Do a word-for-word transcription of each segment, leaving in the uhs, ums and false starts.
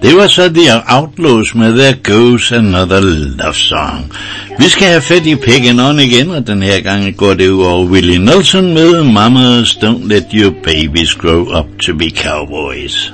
Det var så The Outlaws med There Goes Another Love Song. Vi skal have fat i Peggy On igen, og den her gang går det ud over Willie Nelson med Mamas Don't Let Your Babies Grow Up to Be Cowboys.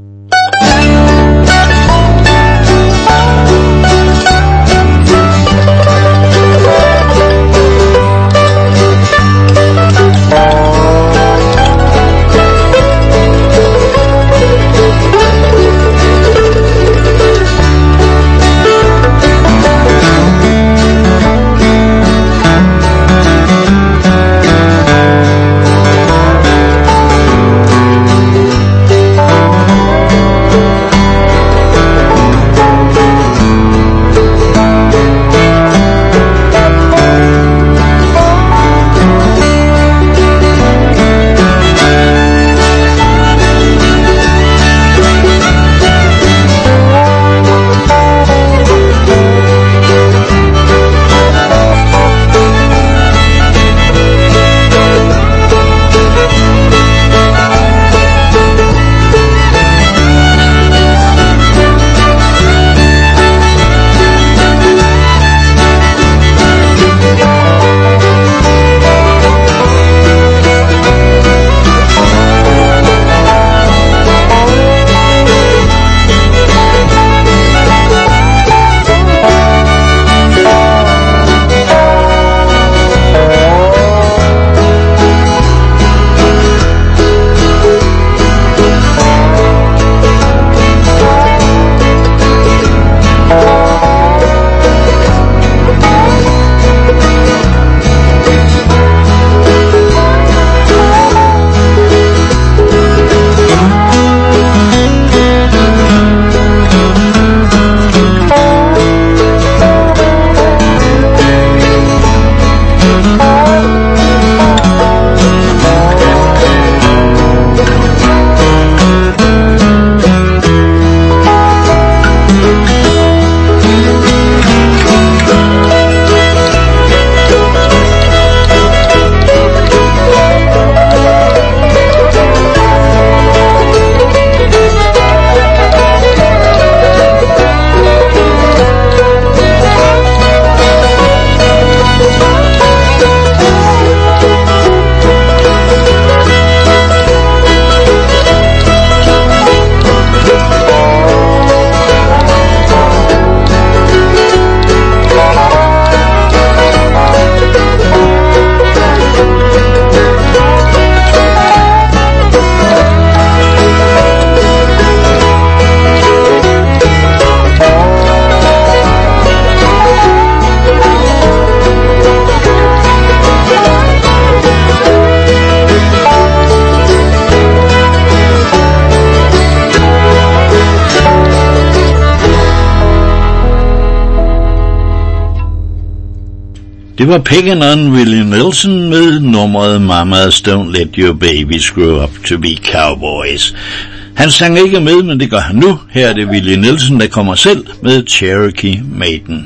Det var Peggy On Willie Nelson med nummeret Mamas Don't Let Your Babies Grow Up to Be Cowboys. Han sang ikke med, men det gør han nu. Her er det Willie Nelson, der kommer selv med Cherokee Maiden.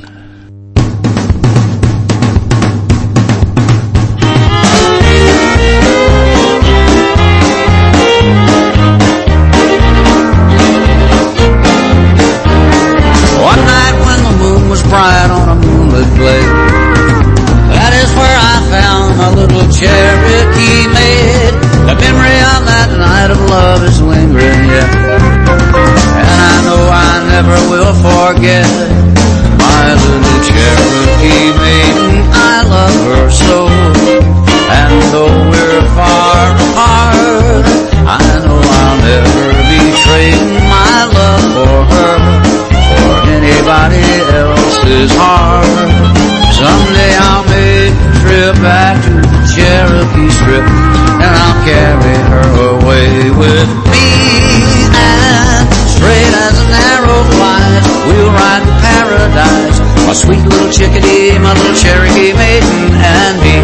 One night when the moon was bright on a moonlit glade, that is where I found a little Cherokee maid. The memory of that night of love is lingering yet, and I know I never will forget my little Cherokee maiden. I love her so, and though we're far apart, I know I'll never be trading my love for her or anybody else's heart. Someday I'll make a trip back to the Cherokee Strip, and I'll carry her away with me. And straight as an arrow flies, we'll ride to paradise, my sweet little chickadee, my little Cherokee maiden and me.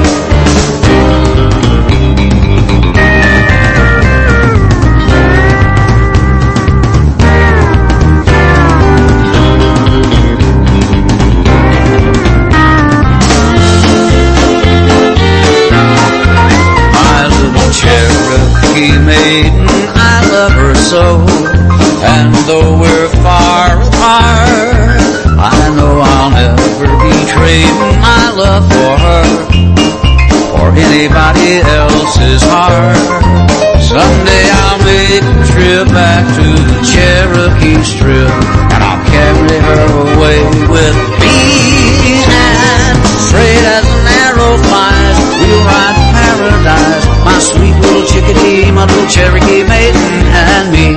Cherokee maiden, I love her so. And though we're far apart, I know I'll never betray my love for her or anybody else's heart. Someday I'll make a trip back to the Cherokee Strip, and I'll carry her away with me. And straight as an arrow flies, we'll ride to paradise, my sweet little chickadee, my little Cherokee maiden and me.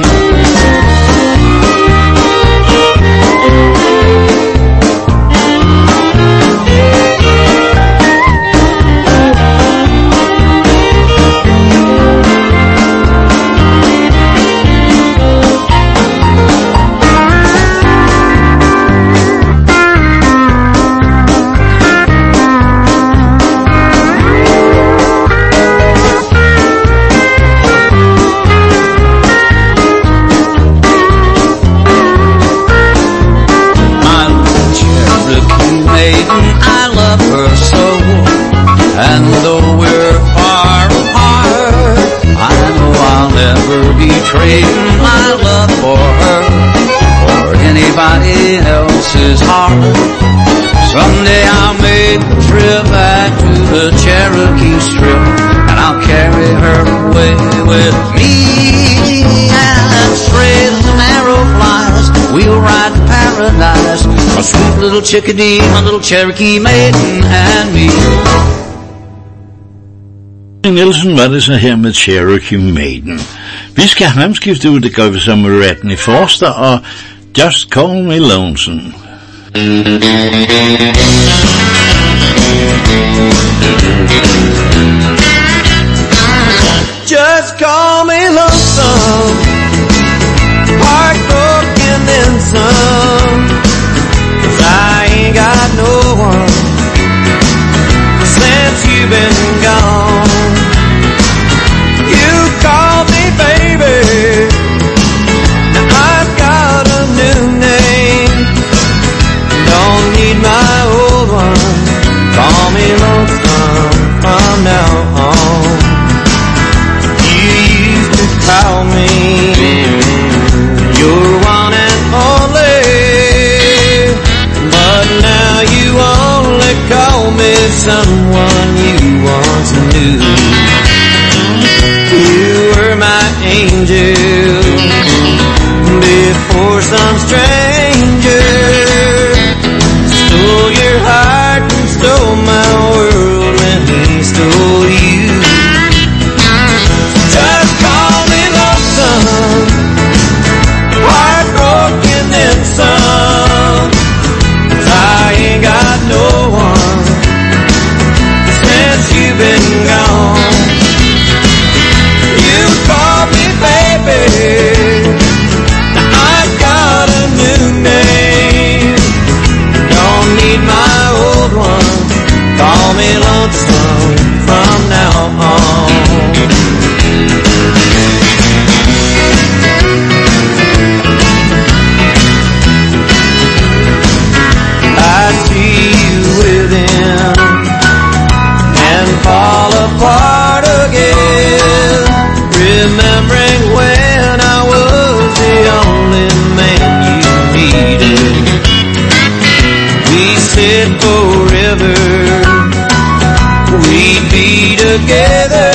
And though we're far apart, I know I'll never betray my love for her or anybody else's heart. Someday I'll make a trip back to the Cherokee Strip, and I'll carry her away with me. And straight as an arrow flies, we'll ride to paradise, my sweet little chickadee, my little Cherokee maiden and me. Nielsen var det så her med Cherokee Maiden. Vi skal have ham skifte ud, det gør vi så med Rodney Foster og Just Call Me Lonesome. Just call me lonesome, heartbroken and some, 'cause I ain't got no one since you've been gone. You called me baby, now I've got a new name. Don't need my old one, call me lonesome from now on. You used to call me your one and only, but now you only call me someone you once knew. You were my angel before some stranger stole your heart and stole my world, and he stole you. Just call me lonesome, heartbroken and some, 'cause I ain't got no one since you've been gone. You call me baby, now I've got a new name. Don't need my old one, call me lonesome from now on. I see you with him and fall apart again, remembering when I was the only man you needed. We said forever we'd be together.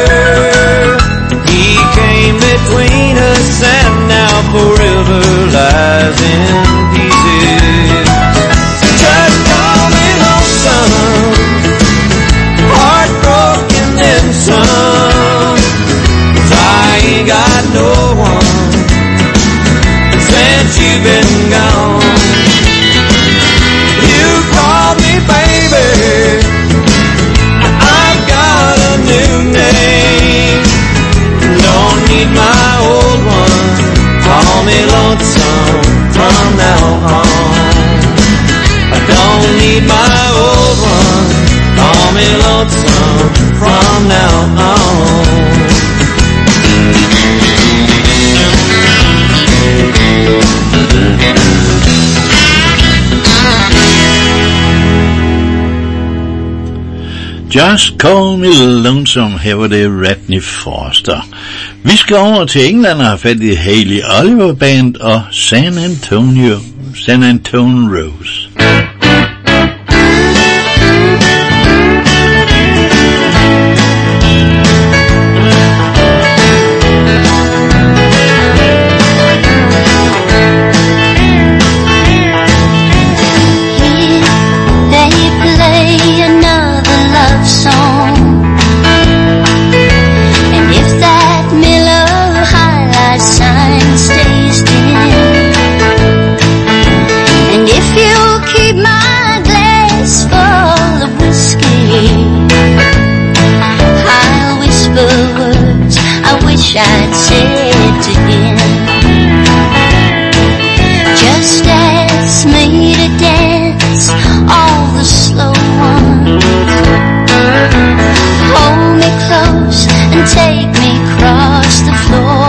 He came between us and now forever lies in pieces. Just call me lonesome, heartbroken and some, 'cause I ain't got no one since you've been gone. You called me baby, I've got a new name. Don't need my old one, call me lonesome from now on. I don't need my old one, call me lonesome from now on. Just Call Me Lonesome, her var det Rodney Foster. Vi skal over til England og have fat i Hayley Oliver Band og San Antonio, San Antonio Rose. I'd said to him, just ask me to dance all the slow ones. Hold me close and take me across the floor.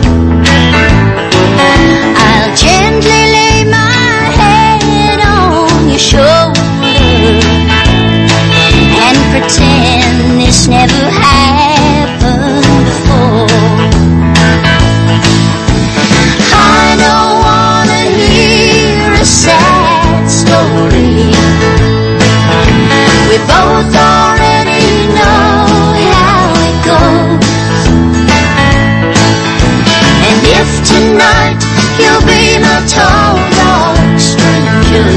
I'll gently lay my head on your shoulder and pretend this never happened before. We both already know how it goes. And if tonight you'll be my tall dark stranger,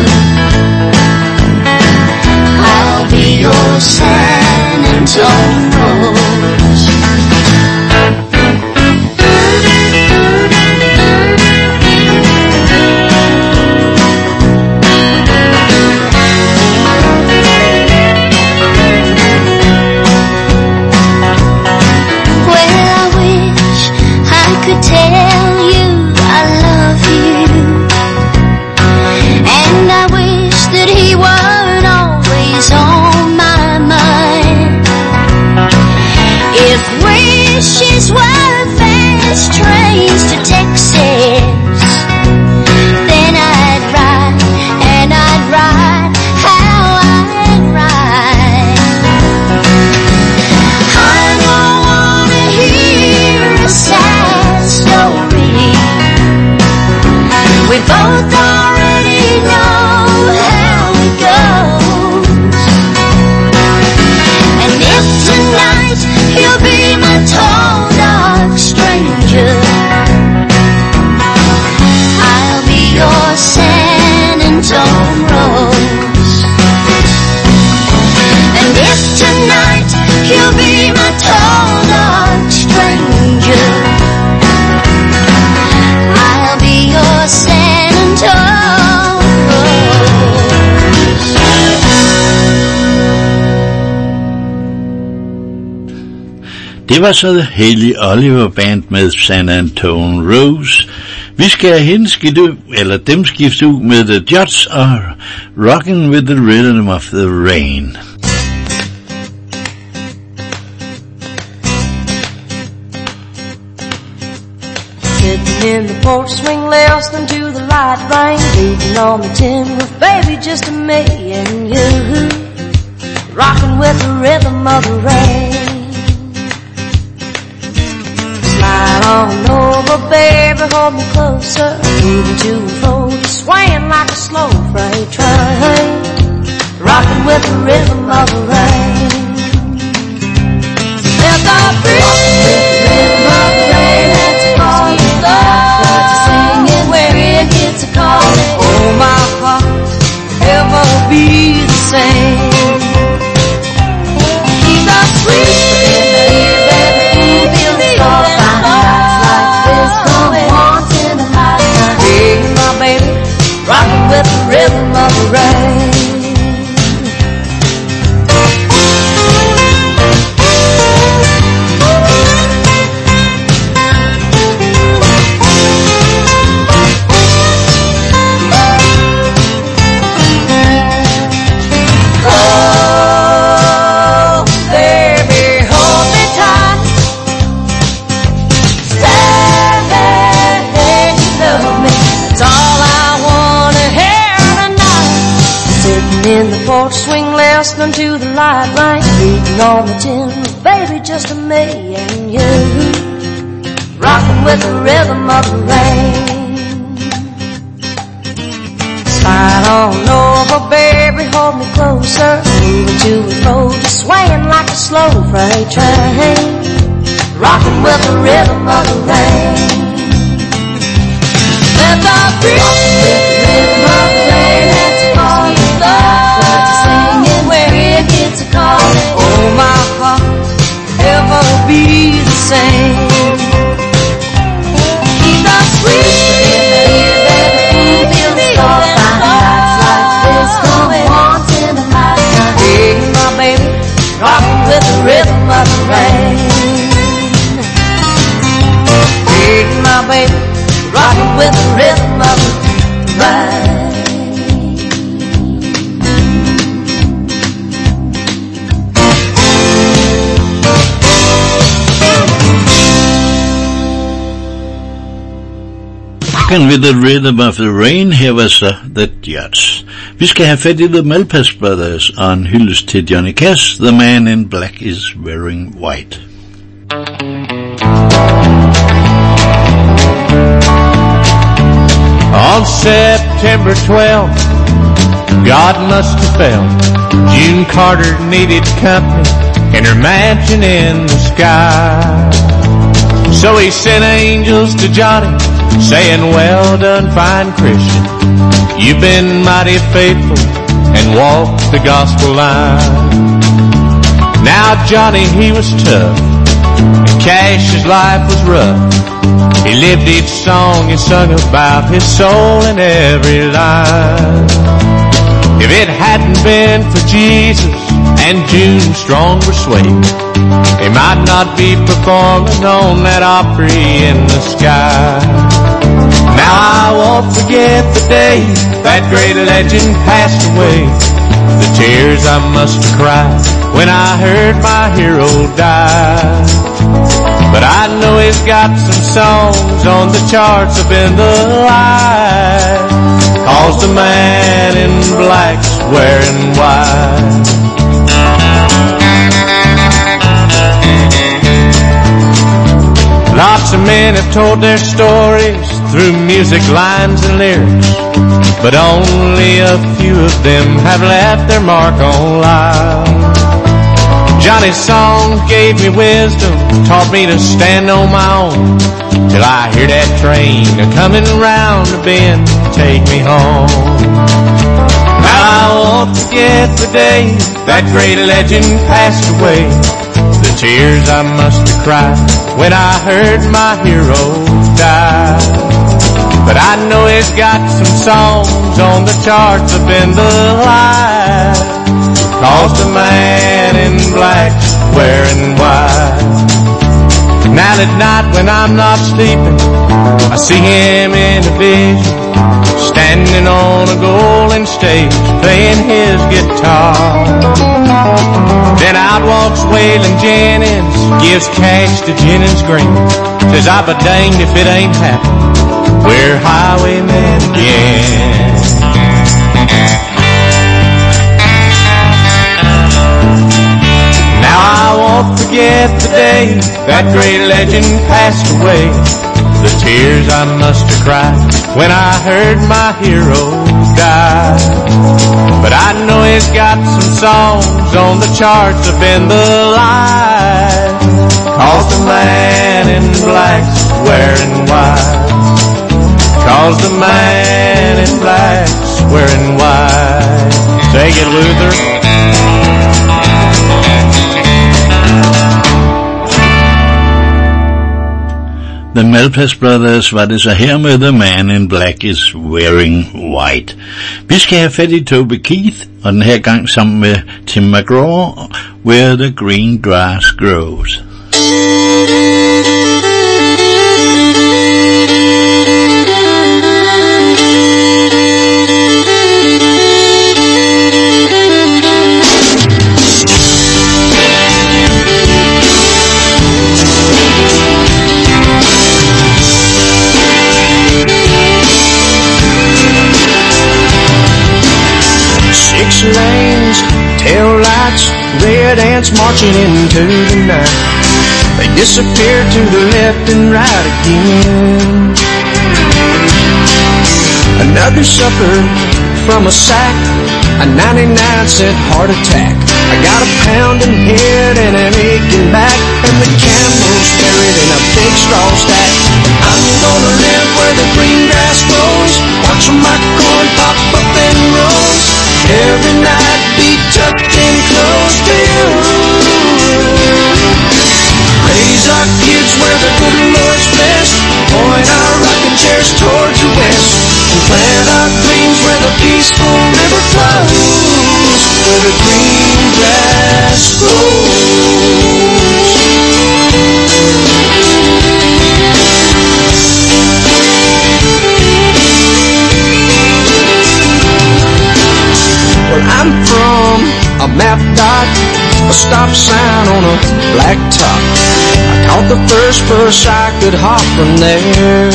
I'll be your San Antonio Rose. Wishes were fast trains to Texas, then I'd ride, and I'd ride how I'd ride. I don't wanna hear a sad story. We both already know how it goes. And if tonight you'll be my tall dark stranger, I'll be your San Antonio Rose. And if tonight you'll be my tall dark stranger, I'll be your San Antonio Rose. Det var så Hayley Oliver Band med San Antonio Rose. Vi skal hende skifte ud, eller dem skifte ud med The Judds og Rockin' with the Rhythm of the Rain. Sitting in the porch swing, listening to the light rain beating on the tin roof, baby, just me and you, rocking with the rhythm of the rain. Slide on over, baby, hold me closer, moving to and fro, just swaying like a slow freight train, rocking with the rhythm of the rain. There's a rhythm of the rain that's calling love, singing where it gets a calling. Oh, my heart ever be the same. He's a sweet baby, all fine nights like this come once in a lifetime. Hey, my baby, rocking with the rhythm of the rain. In the porch swing, listening to the light rain beating on the tin roof, baby, just me and you, rocking with the rhythm of the rain. Slide on over, baby, hold me closer. Moving to and fro, just swaying like a slow freight train. Rocking with the rhythm of the rain. Let the rhythm of the rain has to call you love. Singing where it gets a calling. Oh, my heart ever be the same. Keep the sweet that you feel the soft nights like this. Come once in a lifetime. Hey, my baby, rocking with the rhythm of the rain. Hey, my baby, rocking with the rhythm of the rain. Rockin' with the rhythm of the rain. Her var så The Judds. Vi skal have fat i The Malpass Brothers og en hyldest til Johnny Cash. The man in black is wearing white. On September twelfth, God must have felt June Carter needed company in her mansion in the sky. So he sent angels to Johnny, saying, well done, fine Christian. You've been mighty faithful and walked the gospel line. Now Johnny, he was tough, and Cash's life was rough. He lived each song he sung about his soul in every line. If it hadn't been for Jesus and June's strong persuasion, he might not be performing on that Opry in the sky. Now I won't forget the day that great legend passed away. The tears I must have cried when I heard my hero die. But I know he's got some songs on the charts up in the line, 'cause the man in black's wearing white. Lots of men have told their stories through music lines and lyrics, but only a few of them have left their mark on life. Johnny's songs gave me wisdom, taught me to stand on my own, till I hear that train a-coming round the bend, take me home. Now I won't forget the day that great legend passed away. The tears I must have cried when I heard my hero die. But I know he's got some songs on the charts up in the line, 'cause the man in black's wearing white. Now at night when I'm not sleeping, I see him in a vision, standing on a golden stage, playing his guitar. Then out walks Waylon Jennings, gives cash to Jennings Green, says I'll be danged if it ain't happened, we're highwaymen again. Now I won't forget the day that great legend passed away. The tears I must have cried when I heard my hero die. But I know he's got some songs on the charts up in the line, 'cause the man in black's wearing white. 'Cause the man in black's wearing white. Take it, Luther. The Malpass Brothers var det så her med The Man in Black is Wearing White. Vi skal have fat i Toby Keith, og den her gang sammen med Tim McGraw, Where the Green Grass Grows. Six lanes, tail lights, red ants marching into the night. they disappear to the left and right again. Another sucker from a sack, a ninety-nine cent heart attack. I got a pounding head and an aching back, and the camel's buried in a big straw stack. I'm gonna live where the green grass grows, watch my corn pop up in rows, every night be tucked in close to you. Raise our kids where the good Lord's blessed, point our rocking chairs towards the west, and plant our dreams where the peaceful river flows, where the green grass grows. Well, I'm from a map dot, a stop sign on a black top. I caught the first bus I could hop from there.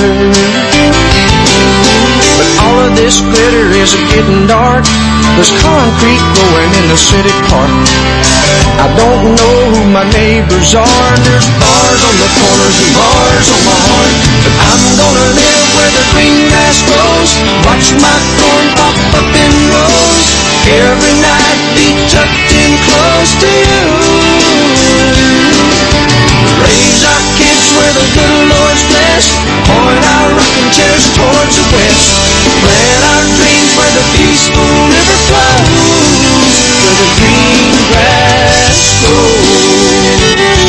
But all of this glitter is getting dark. There's concrete going in the city park. I don't know who my neighbors are. There's bars on the corners and bars on my heart. But I'm gonna live where the green grass grows, watch my corn pop up in rows, every night be tucked in close to you. Raise our kids where the good Lord's blessed, point our rocking chairs towards the west, plant our dreams where the peaceful river flows, where the green grass grows.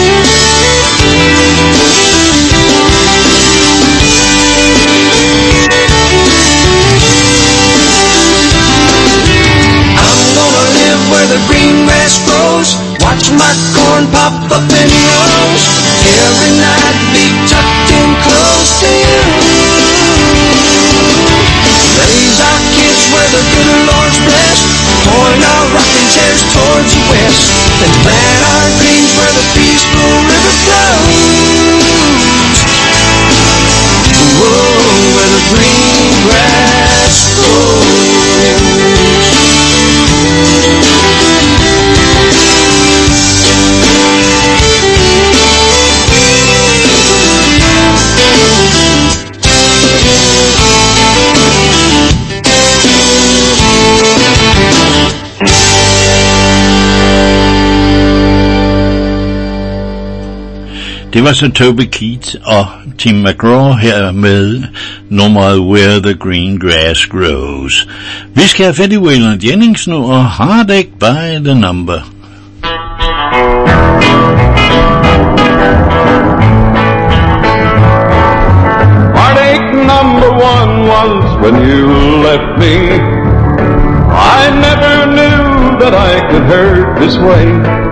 I'm gonna live where the green grass grows, watch my corn pop up in rows, every night be tucked in close to you. Raise our kids where the good Lord's blessed, point our rocking chairs towards the west, and plant our dreams where the peaceful river flows. Whoa, where the green grass grows. Det var så Toby Keith og Tim McGraw her med nummeret Where the Green Grass Grows. Vi skal have fat i Waylon Jennings nu og Heartache by the Number. Heartache number one was when you left me. I never knew that I could hurt this way.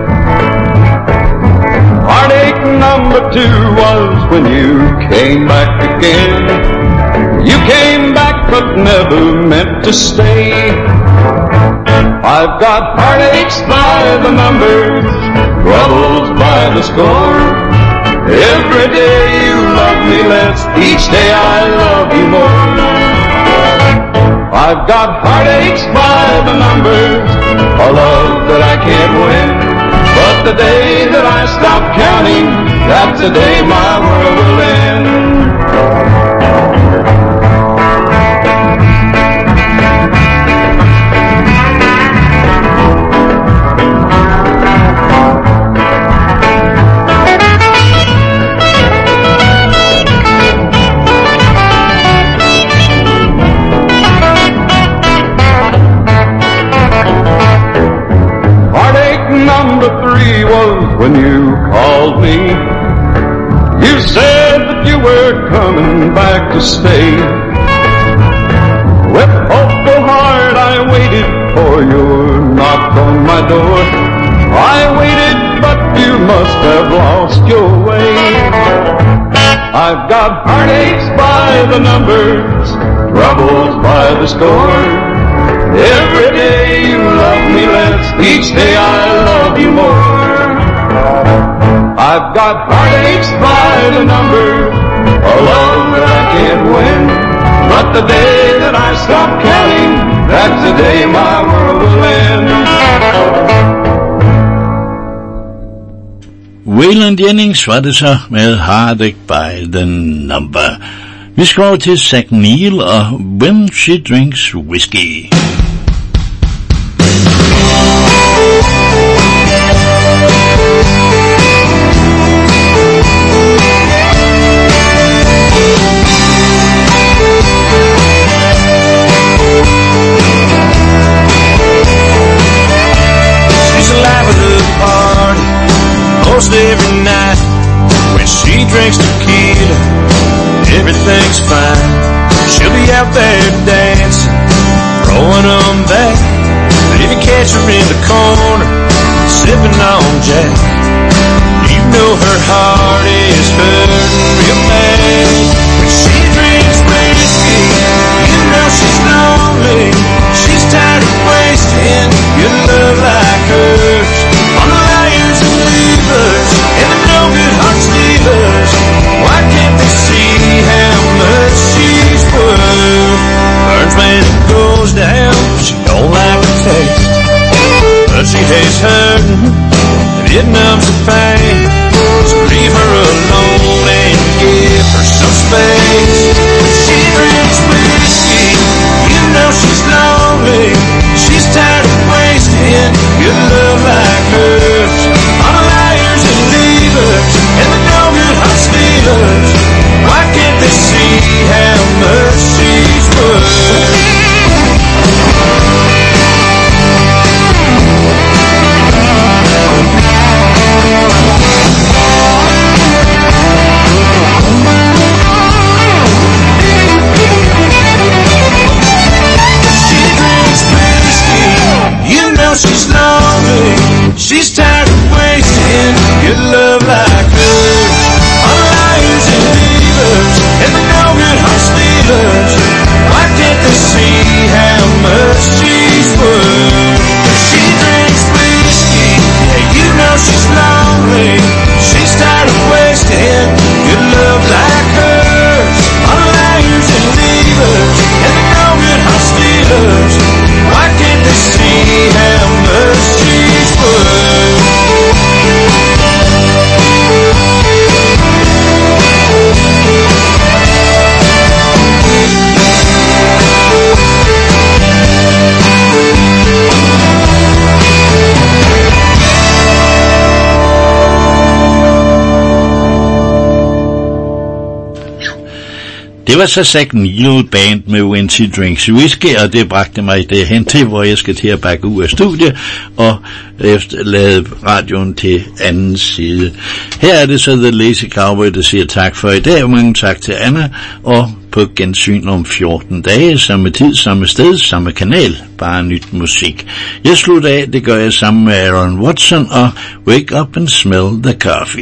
Heartache number two was when you came back again. You came back but never meant to stay. I've got heartaches by the numbers, troubles by the score. Every day you love me less, each day I love you more. I've got heartaches by the numbers, a love that I can't win. But the day that I stop counting, that's the day my world will end. Number three was when you called me. You said that you were coming back to stay. With hopeful heart I waited for your knock on my door. I waited, but you must have lost your way. I've got heartaches by the numbers, troubles by the score. Every day you love me less, each day I love you more. I've got heartaches by the number, a love that I can't win. But the day that I stop counting, that's the day my world will end. Waylon Jennings var det så med Heartache by the Number. Vi skal over til Zach Neil og When She Drinks Whiskey. Most every night when she drinks tequila, everything's fine. She'll be out there dancing, throwing them back. But if you catch her in the corner, sipping on Jack, you know her heart is hurting real bad. When she drinks whiskey, you know she's lonely. She's tired of wasting good love like hers on the liars and leavers and the no good heart stealers. Why can't they see how much she's worth? Burns when it goes down, she don't like the taste, but she hates hurting and it numbs the pain. So leave her alone and give her some space. When she drinks whiskey, you know she's lonely. She's tired of wasting good love like hers on the liars and leavers and the no good heart stealers. Why can't they see how much she's worth? She's lonely, she's tired of wasting good love like hers on liars and leavers and the no good heart stealers. Why can't they see how much she's worth? She drinks whiskey, yeah, you know she's lonely. She's tired of wasting good love like hers on liars and leavers and the no good heart stealers. Why can't they see how much she's worth? Det var så Zach Neil Band med When She Drinks Whiskey, og det bragte mig derhen til, hvor jeg skal til at bakke ud af studiet og efterlade radioen til anden side. Her er det så The Lazy Cowboy, der siger tak for i dag, og mange tak til Anna, og på gensyn om fjorten dage, samme tid, samme sted, samme kanal, bare nyt musik. Jeg slutter af, det gør jeg sammen med Aaron Watson og Wake Up and Smell the Coffee.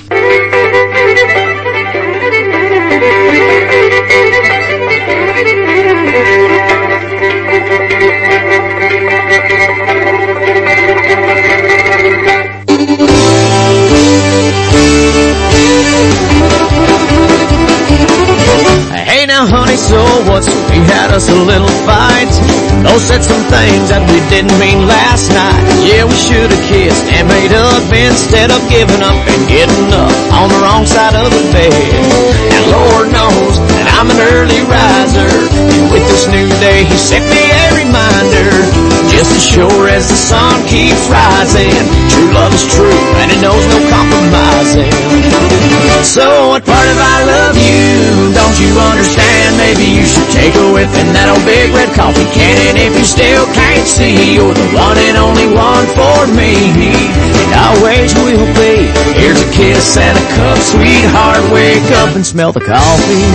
Hey now honey, so what's we had us a little fight. Those said some things that we didn't mean last night. Yeah, we should have kissed and made up instead of giving up and getting up on the wrong side of the bed. And Lord knows that I'm an early riser, and with this new day he sent me a reminder. Just as sure as the sun keeps rising, true love is true and it knows no compromising. So what part of I love you don't you understand? Maybe you should take a whiff in that old big red coffee can. And if you still can't see, you're the one and only one for me, and always will be. Here's a kiss and a cup, sweetheart, wake up and smell the coffee.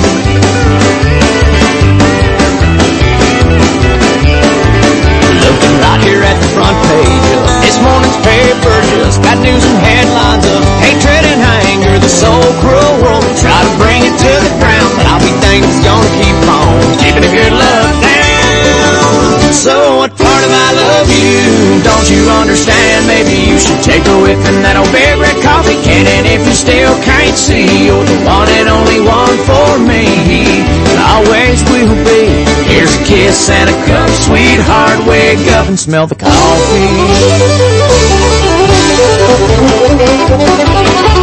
Looking right here at the front page of this morning's paper, just got news and headlines of hatred and anger. The so cruel world will try to bring it to the ground, but I'll be thankful it's gonna keep on keeping a good love down. So what part of I love you don't you understand? Maybe you should take a whiff in that old big red coffee can. And if you still can't see, you're the one and only one for me, and always will be. Here's a kiss and a cup, sweetheart, wake up and smell the coffee.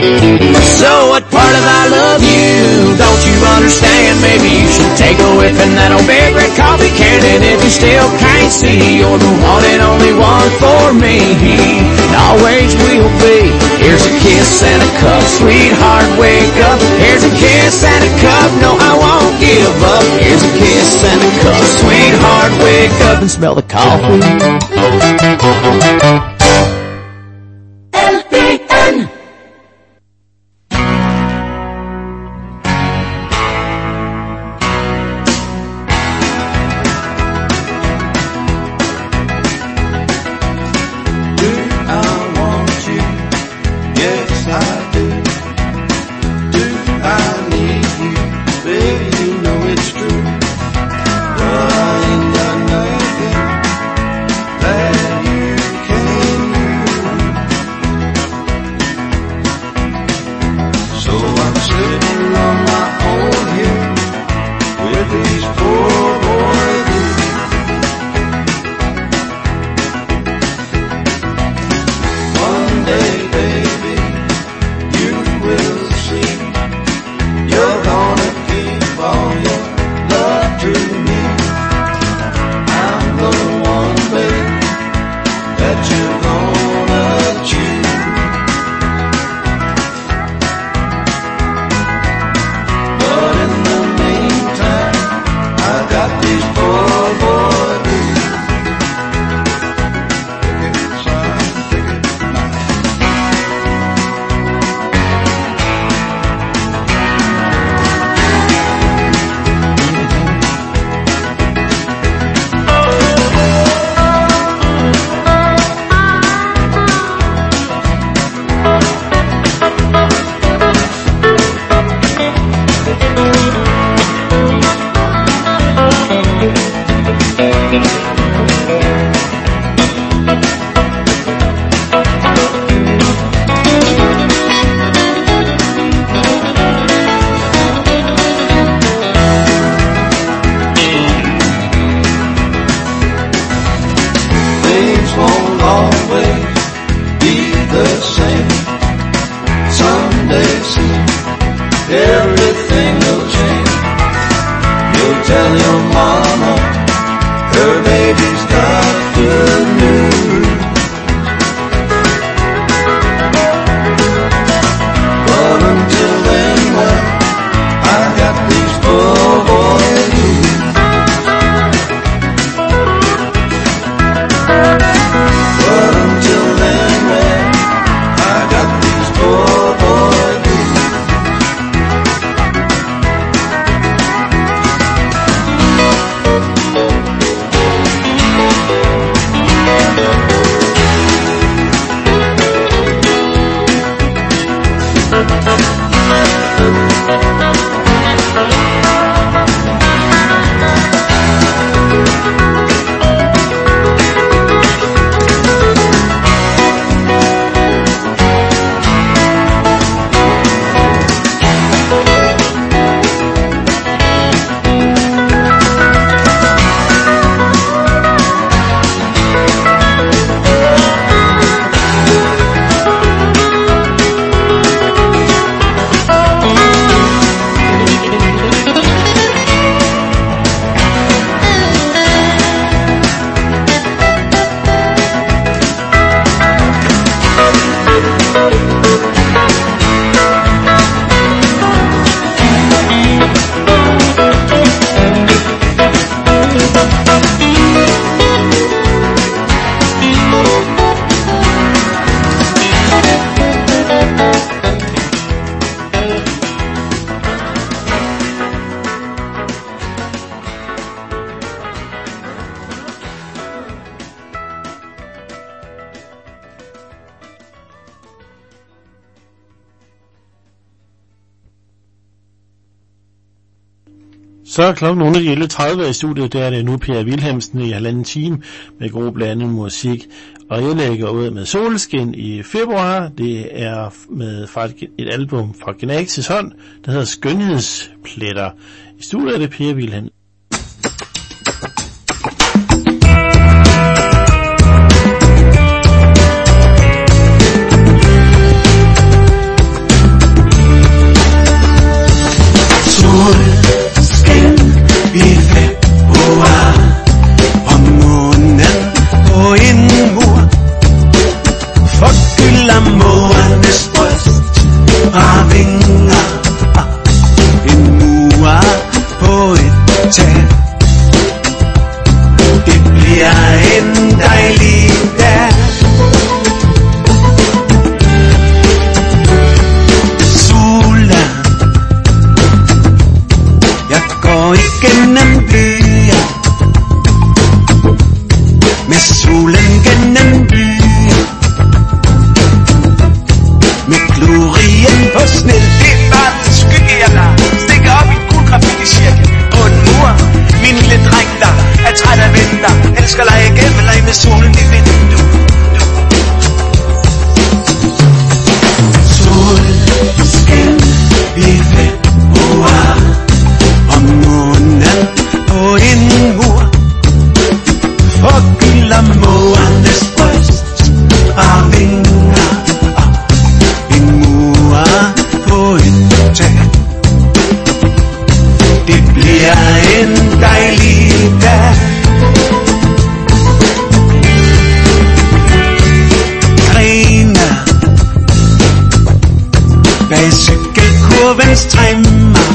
So what part of I love you don't you understand? Maybe you should take a whiff in that old Big Red Coffee can. And if you still can't see, you're the one and only one for me, and always will be. Here's a kiss and a cup, sweetheart, wake up. Here's a kiss and a cup, no I won't give up. Here's a kiss and a cup, sweetheart, wake up and smell the coffee. L P N Så er klokken under de elleve tredive i studiet, der er det nu Per Wilhelmsen i halvanden time med god blandet musik. Og jeg lægger ud med Solskin i februar. Det er med et album fra Genesis hånd, der hedder Skønhedspletter. I studiet er det Per Wilhelmsen. vinger, en mur på et tag. Det bliver en dejlig dag. Solen, jeg går igennem byen, med solen gennem byen, med glorien på sned. Det er bare en skygge, jeg lader stikke op i en gul graffiti-cirkel på en mur. Min lille dreng, der er træt af vinter, elsker lege gennem lege med solen i vinduet. Solskin i februar, og månen på en mur, forgylder mågernes bryst og vinger, en mur på et tag. Det bliver en dejlig dag. Grene bag cykelkurvens træmmer,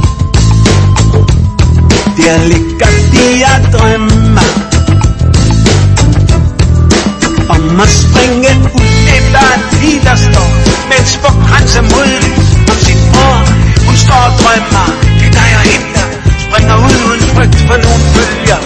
der ligger de og drømmer om at springe ud efter en pige, der står med et smukt kranse modlys om sit bror. Hun står og drømmer, det er dig og hende, der springer ud uden frygt for nogen følger.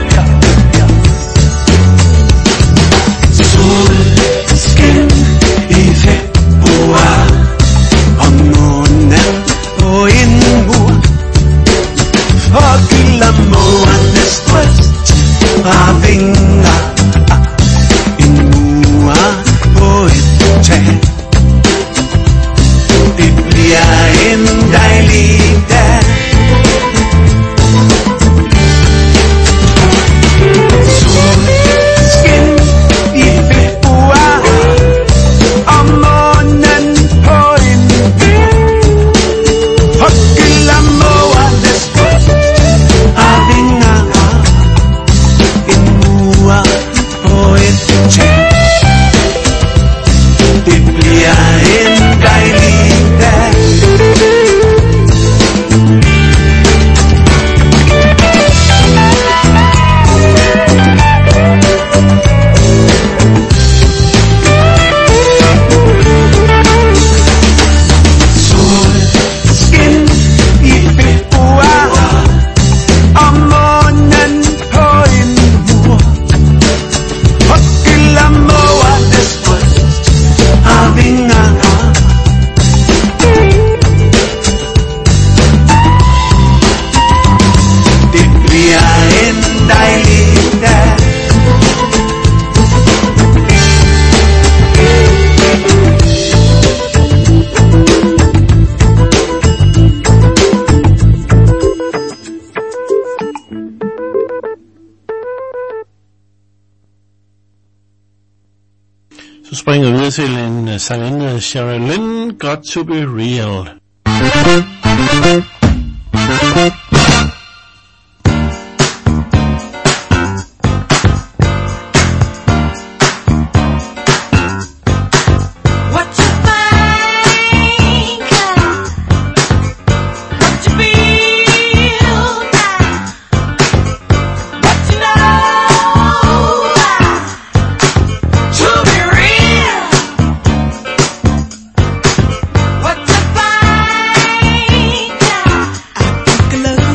Solskin i februar, og månen på en mur, forgylder mågernes bryst og vinger, en mur på et tag. Det bliver en dejlig dag. Solskin i februar, og månen på en mur, forgylder mågernes bryst og vinger, en mur på et tag. Det bliver en dejlig dag. Solskin i februar, og månen på en mur, forgylder mågernes bryst og vinger. Det bliver en dejlig dag. Så springer vi videre til en uh, sangerinde, Sherilyn, Got to be Real. What you think, what you feel now, what you know, to be real. What you find, I think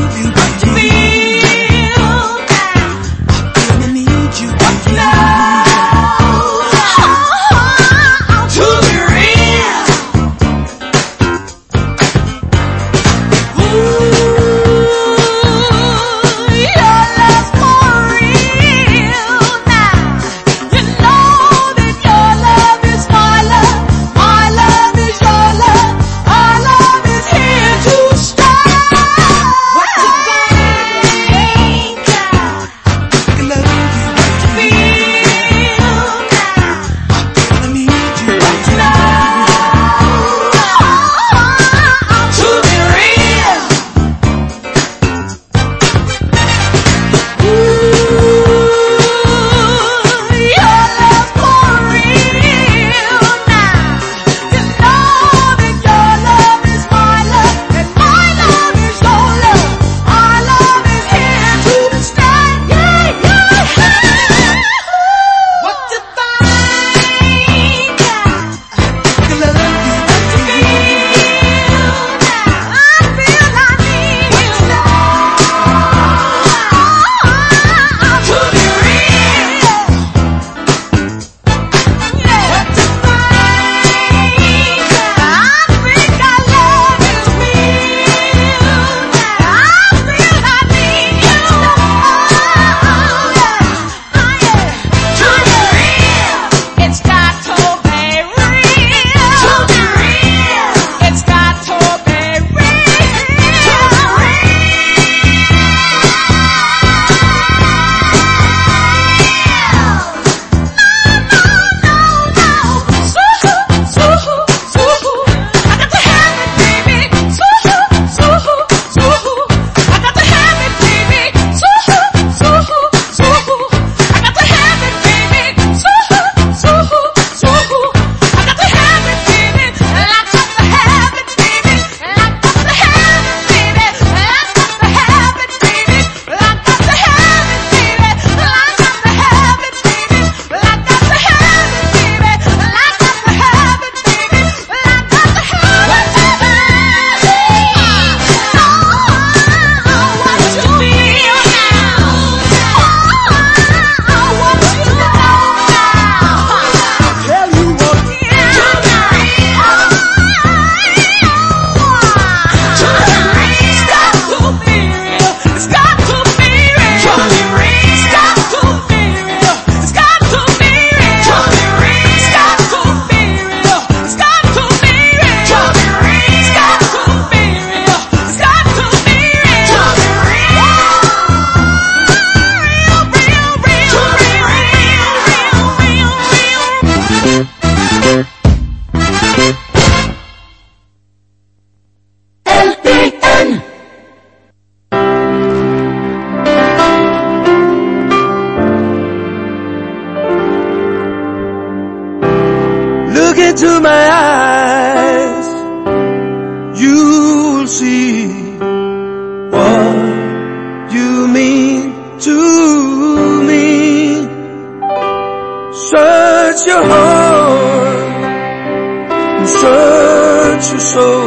search your soul,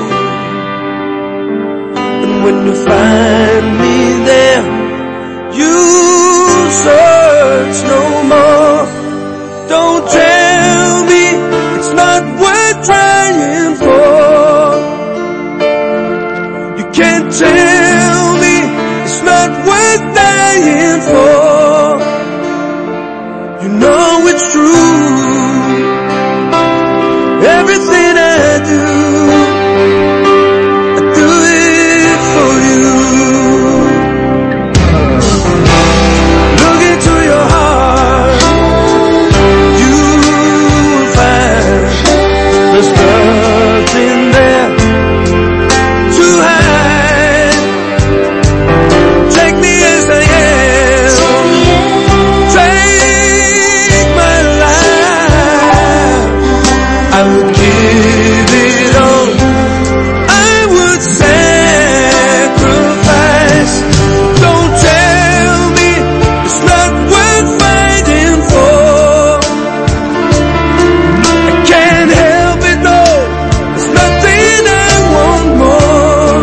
and when you find me there, you search no more. Don't tell me it's not worth trying for. You can't tell me it's not worth dying for. You know it's true. Everything I do, I do it for you. Look into your heart, you'll find there's nothing there to hide. Take me as I am, take my life. I would give it all, I would sacrifice. Don't tell me it's not worth fighting for. I can't help it, no, there's nothing I want more.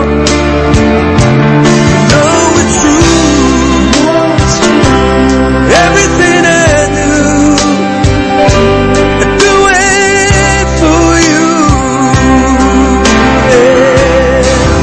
You know it's true. Everything I do, I do it for you. Yeah.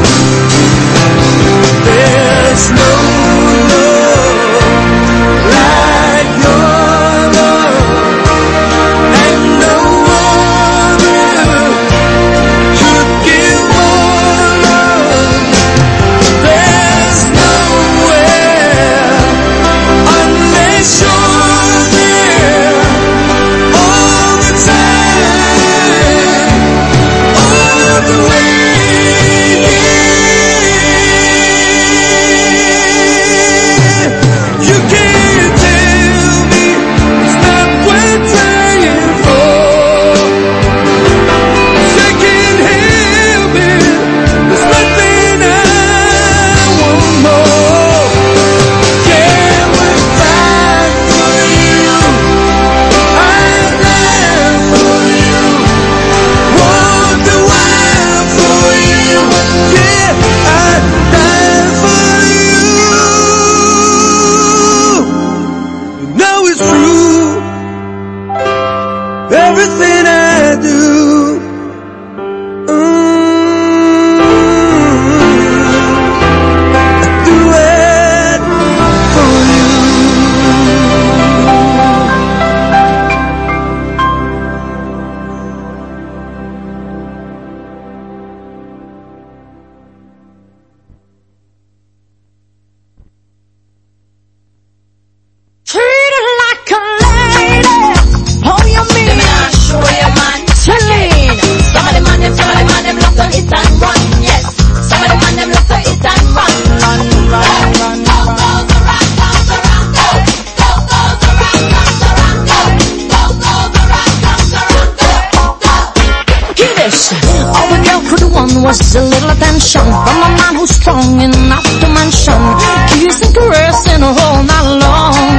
There's no love like your love, and no other could give more love. There's nowhere unless you're there all the time, all of the way. You can't tell me it's not worth trying for. Second help it, there's nothing I want more. Can't wait back for you, I'll die for you, walk the wild for you, yeah, I'd die for you. You know it's true. Everything I do, mm, I do it for you. Treat her like a lady. Oh, you mean show your man, Celine. Some of the man them, some of the man them love to hit and run. Yes, some of the man them love to hit and run, run, run, run, run. Hear this. All the girl could want was a little attention from a man who's strong enough to mention, kiss and caress and all night long.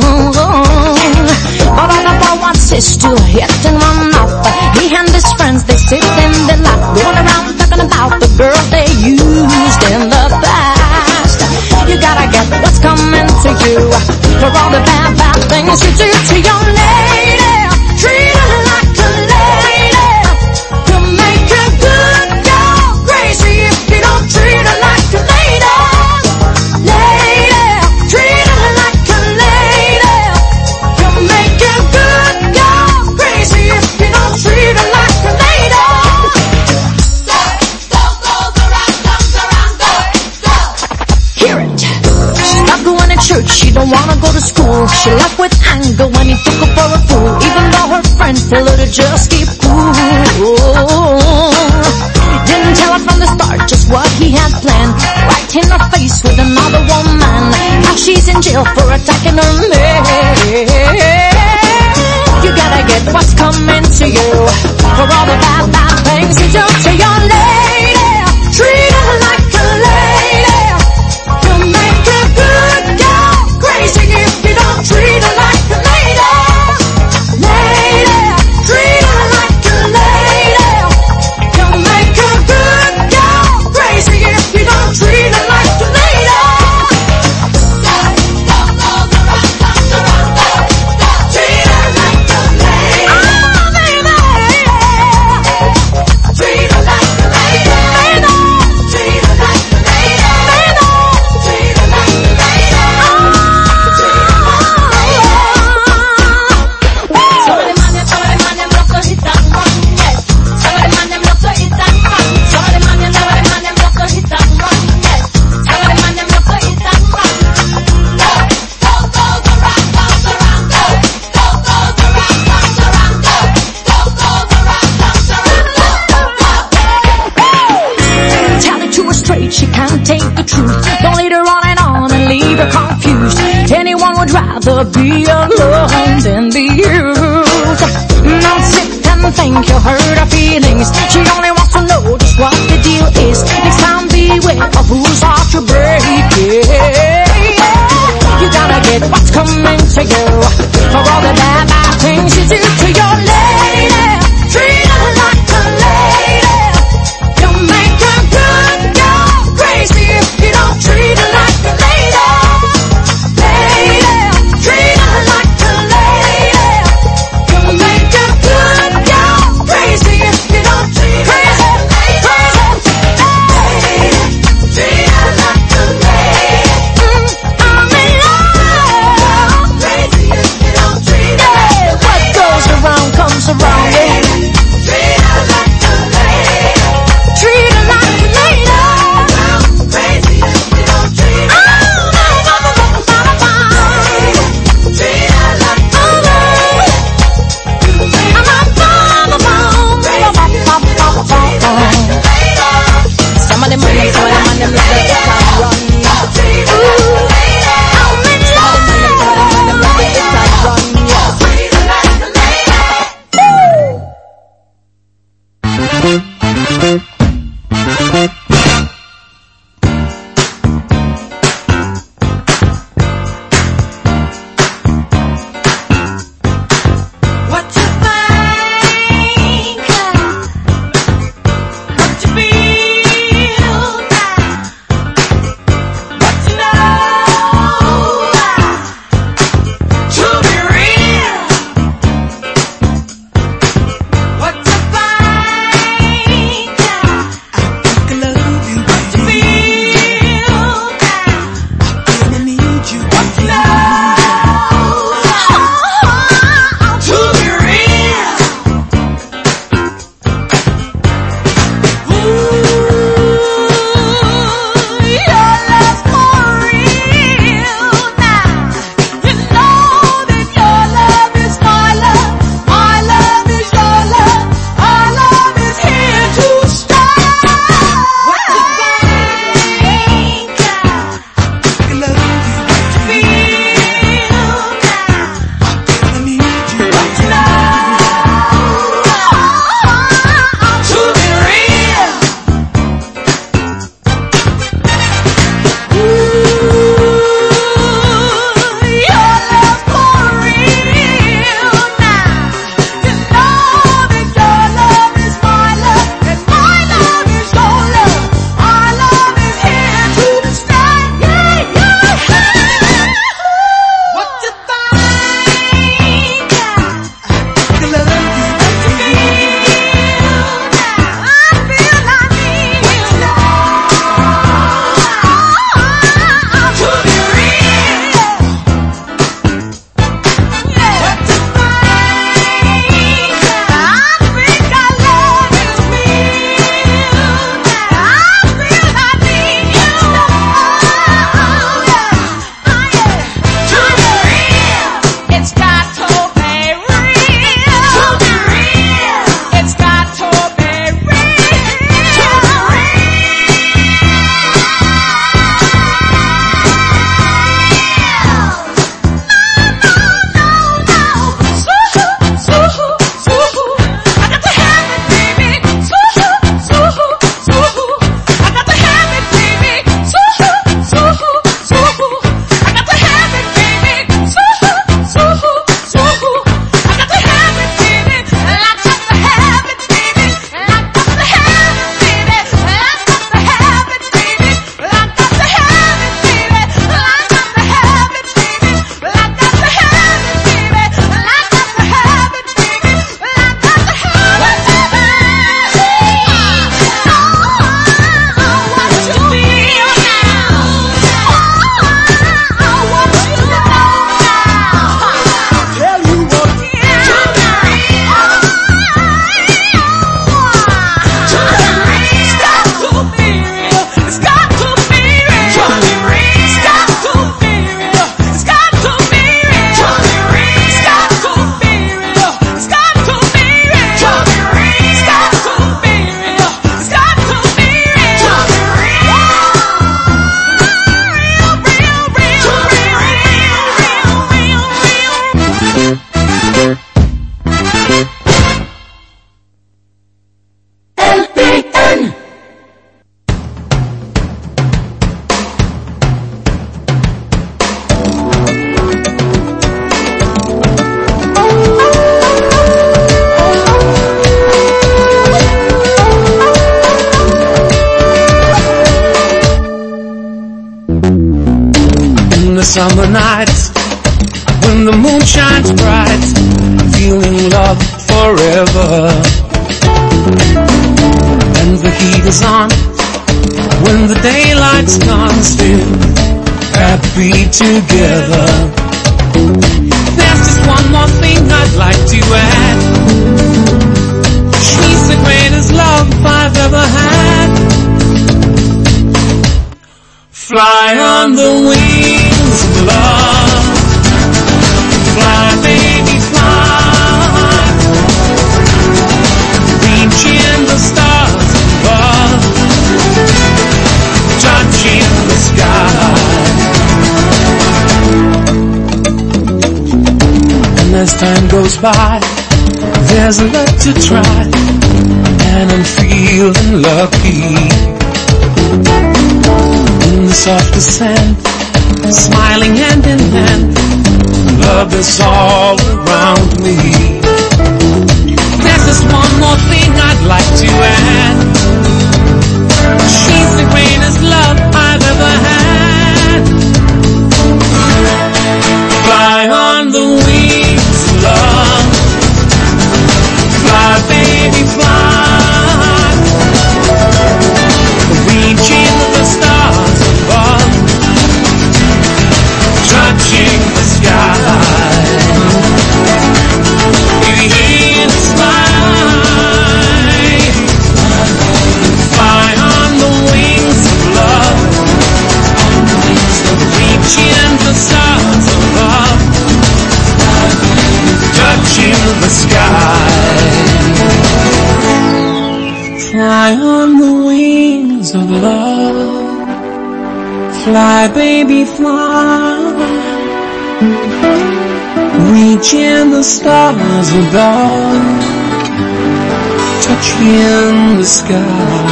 But all about what's his to hit and run off. He and his friends, they sit and they laugh, going around talking about the girl they used in the past. You gotta get what's coming to you for all the bad, bad things you do to your lady. Treat her like a lady. To make her good, go crazy if you don't treat her like a lady. Lady, treat her like a lady. To make her good, go crazy if you don't treat her like a lady. Hear it. She stopped going to church, she don't wanna go to school. She left with anger when he took her for a fool, even though her friends tell her to just keep cool. Didn't tell her from the start just what he had planned, right in her face with another woman. Now she's in jail for attacking her man. You gotta get what's coming to you for all the bad, bad things you do to your lady. Treat her like a lady. To make her good, go crazy if you don't treat her like a lady. Lady, treat her like a lady. take the truth. Don't lead her on and on and leave her confused. Anyone would rather be alone than be used. Don't sit and think you'll hurt her feelings. She only wants to know just what the deal is. Next time beware of whose heart you break. Yeah. You gotta get what's coming to you for all the bad, bad things you do to your lady. Treat her like a lady. You make her good, go crazy if you don't treat her like a lady. Lady, treat her like a lady. You make her good, go crazy if you don't treat her like a lady. summer nights when the moon shines bright, I'm feeling love forever. And the heat is on when the daylight's gone, still happy together. There's just one more thing I'd like to add. She's the greatest love I've ever had. Fly on the wings of love. Fly, baby, fly. Reaching the stars above, touching the sky. And as time goes by, there's a lot to try, and I'm feeling lucky. In the soft descent, smiling hand in hand, love is all around me. There's just one more thing I'd like to add. She's the greatest love I've ever had. Fly on the wings of love. Fly, baby, fly. Reaching the stars above, touching the sky. You hear the smile. Fly on the wings of love, reaching the stars above, touching the sky. Fly on the wings of love. Fly, baby, fly. Reaching the stars above, touching the sky.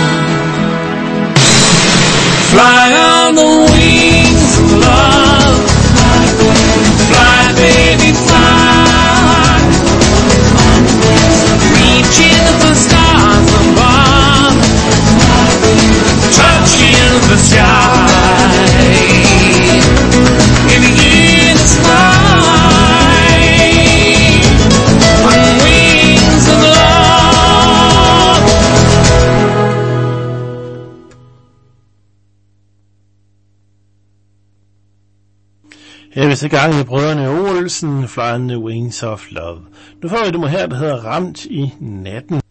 Fly on the wings of love. Fly, baby, fly. Reaching the stars above, touching the sky. In the inner sky, on wings of love. Her er så gang i brødrene Olsen, Fly on the Wings of Love. Nu får vi det her, der hedder Ramt i natten.